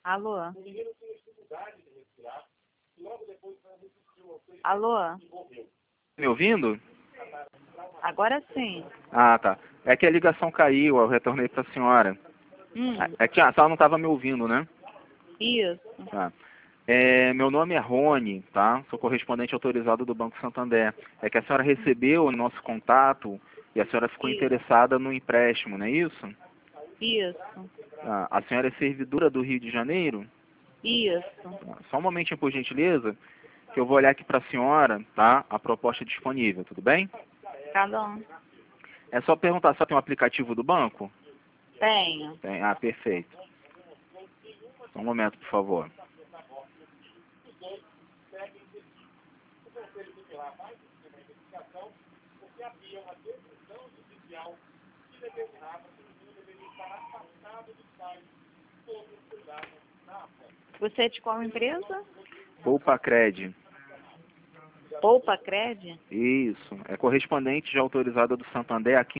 Alô? Alô? Me ouvindo? Agora sim. Ah, tá. É que a ligação caiu, eu retornei para a senhora. É que a senhora não estava me ouvindo, né? Isso. Tá. Meu nome é Rony, tá? Sou correspondente autorizado do Banco Santander. É que a senhora recebeu o nosso contato e a senhora ficou Isso. interessada no empréstimo, não é isso? Isso. Ah, a senhora é servidora do Rio de Janeiro? Isso. Só um momentinho, por gentileza, que eu vou olhar aqui para a senhora, tá? A proposta disponível, tudo bem? Cada um. É só perguntar, só tem um aplicativo do banco? Tenho. Tem. Ah, perfeito. Só um momento, por favor. Você é de qual empresa? Poupa Cred. Poupa Cred? Isso. É correspondente já autorizada do Santander aqui.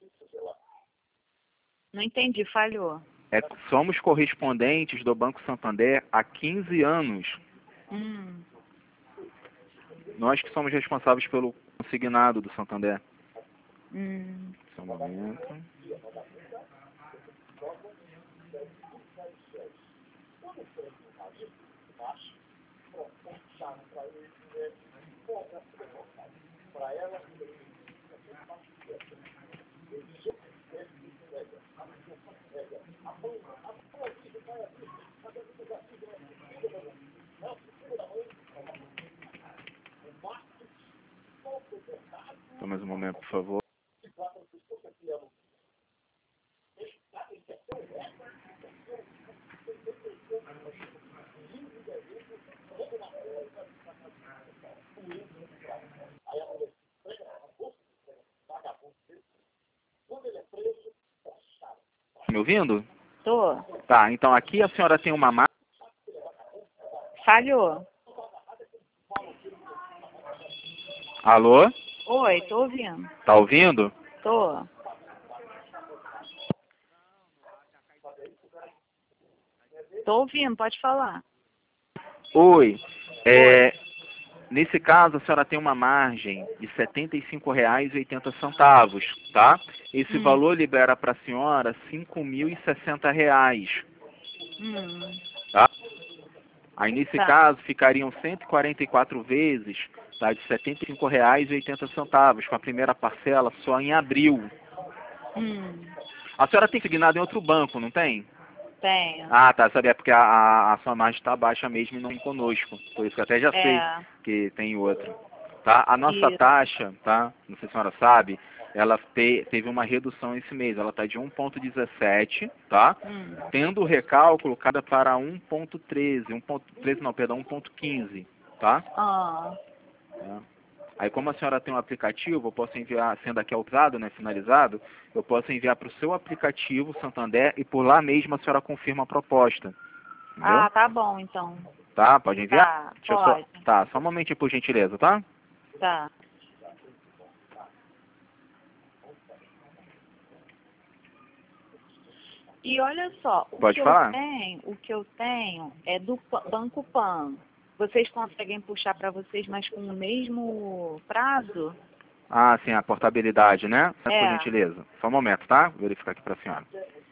Não entendi, falhou. Somos correspondentes do Banco Santander há 15 anos. Nós que somos responsáveis pelo consignado do Santander. Só um momento. Só mais um momento, por favor. Me ouvindo? Tô. Tá, então aqui a senhora tem uma marca. Falhou. Alô? Oi, tô ouvindo. Tá ouvindo? Tô. Tô ouvindo, pode falar. Oi. Nesse caso, a senhora tem uma margem de R$ 75,80, tá? Esse valor libera para a senhora R$ 5.060, tá? Aí, nesse caso, ficariam 144 vezes, tá, de R$ 75,80, com a primeira parcela só em abril. A senhora tem consignado em outro banco, não tem? Tenho. Ah, tá, sabia, porque a sua margem está baixa mesmo e não conosco. Por isso que eu até já sei que tem outro. Tá? A nossa taxa, tá? Não sei se a senhora sabe, ela teve uma redução esse mês. Ela está de 1,17, tá? Tendo o recálculo cada para 1,13. 1,13 não, perdão, 1,15, tá? É. Aí, como a senhora tem um aplicativo, eu posso enviar, sendo aqui autorizado, né, finalizado, eu posso enviar para o seu aplicativo Santander e por lá mesmo a senhora confirma a proposta. Entendeu? Ah, tá bom, então. Tá, pode enviar? Tá, pode. Tá, só um momentinho, por gentileza, tá? Tá. E olha só, Pode falar? o que eu tenho é do Banco Pan. Vocês conseguem puxar para vocês, mas com o mesmo prazo? Ah, sim, a portabilidade, né? Por É. gentileza. Só um momento, tá? Vou verificar aqui para a senhora.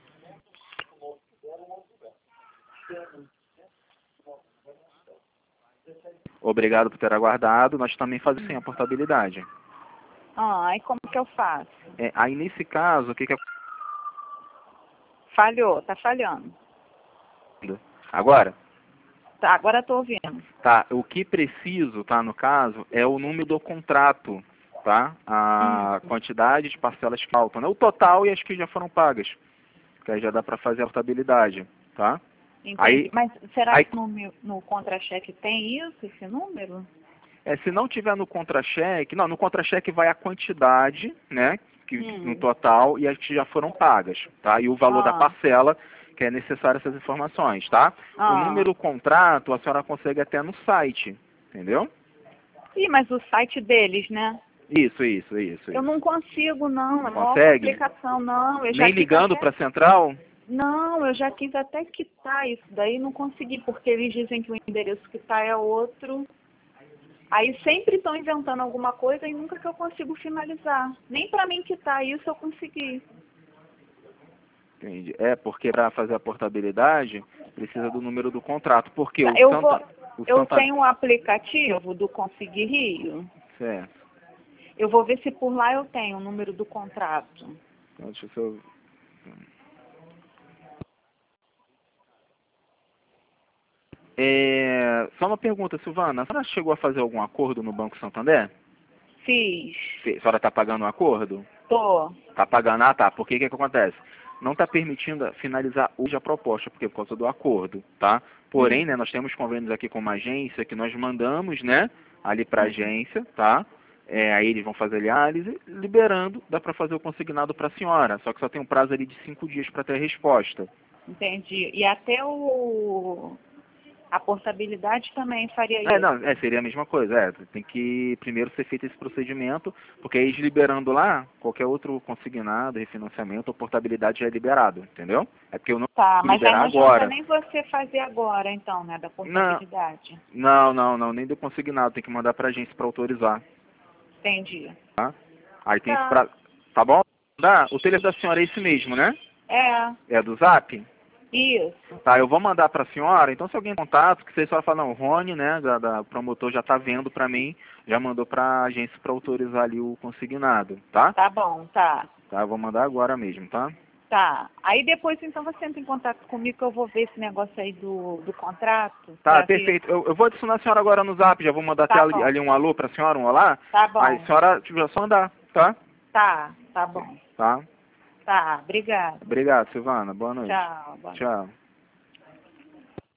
Obrigado por ter aguardado. Nós também fazemos sim a portabilidade. Ah, e como que eu faço? Aí, nesse caso, o que que Falhou, tá falhando. agora? Tá, agora eu tô ouvindo. Tá, o que preciso, tá, no caso, é o número do contrato, tá? A quantidade de parcelas que faltam, né? O total e as que já foram pagas. Que aí já dá para fazer a portabilidade, tá? Entendi. Aí, Mas será que no contra-cheque tem isso, esse número? se não tiver no contra-cheque, não, no contra-cheque vai a quantidade, né? No total e as que já foram pagas, tá? E o valor da parcela, que é necessário essas informações, tá? O número do contrato a senhora consegue até no site, entendeu? Ih, mas o site deles, né? Isso. Eu não consigo, não. Não É uma consegue? complicação, não. Eu já Nem ligando para a central? Não, eu já quis até quitar isso daí, não consegui, porque eles dizem que o endereço que tá é outro. Aí sempre estão inventando alguma coisa e nunca que eu consigo finalizar. Nem para mim quitar isso eu consegui. Entendi. É, porque para fazer a portabilidade, precisa do número do contrato. Porque o Eu tenho um aplicativo do Conseguir Rio. Certo. Eu vou ver se por lá eu tenho o número do contrato. Então, deixa eu... Só uma pergunta, Silvana. A senhora chegou a fazer algum acordo no Banco Santander? Fiz. A senhora está pagando um acordo? Tô. Está pagando? Ah, tá. Por que que acontece? Não está permitindo finalizar hoje a proposta, porque por causa do acordo, tá? Porém, né, nós temos convênios aqui com uma agência que nós mandamos, né, ali para a agência, tá? Aí eles vão fazer análise, liberando, dá para fazer o consignado para a senhora. Só que só tem um prazo ali de 5 dias para ter a resposta. Entendi. E até a portabilidade também faria isso? Não, seria a mesma coisa. Tem que primeiro ser feito esse procedimento, porque aí liberando lá, qualquer outro consignado, refinanciamento ou portabilidade já é liberado, entendeu? É porque eu não Tá, vou mas aí liberar não agora. adianta nem você fazer agora, então, né, da portabilidade. Não, nem do consignado, tem que mandar pra agência para autorizar. Entendi. Tá? Aí tem esse pra... Tá bom? O telefone da senhora é esse mesmo, né? É. É do Zap? Isso. Tá, eu vou mandar para a senhora, então se alguém tem contato, que se a senhora falar, não, o Rony, né, da promotor já está vendo para mim, já mandou para a agência para autorizar ali o consignado, tá? Tá bom, tá. Tá, eu vou mandar agora mesmo, tá? Tá. Aí depois, então, você entra em contato comigo que eu vou ver esse negócio aí do contrato. Tá, perfeito. Eu vou adicionar a senhora agora no Zap, já vou mandar até ali um alô para a senhora, um olá. Tá bom. Aí a senhora tiver só andar, tá? Tá bom. Tá? Tá, obrigada. Obrigado, Silvana. Boa noite. Tchau. Boa noite. Tchau.